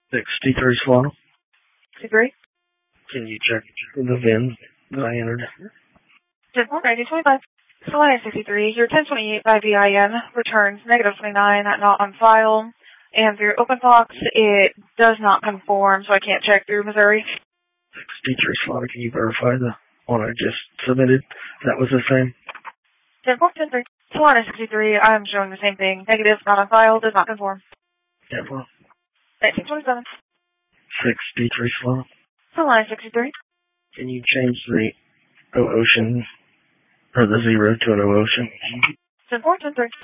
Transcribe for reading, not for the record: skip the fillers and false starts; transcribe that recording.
63 Solano. 63. Can you check the VIN that I entered? 10-4-1925. Solano 63. Your 1028 by VIN returns -29, not on file. And for your OpenFox, it does not conform, so I can't check through Missouri. 63 Solano, can you verify the one I just submitted? That was the same? 10-4-10-3. Solano 63. I'm showing the same thing. Negative, not on file, does not conform. Yeah, well. 1927. 63 Solano. Solano 63. Can you change the O Ocean, or the 0 to an O Ocean? 10-4-10-3.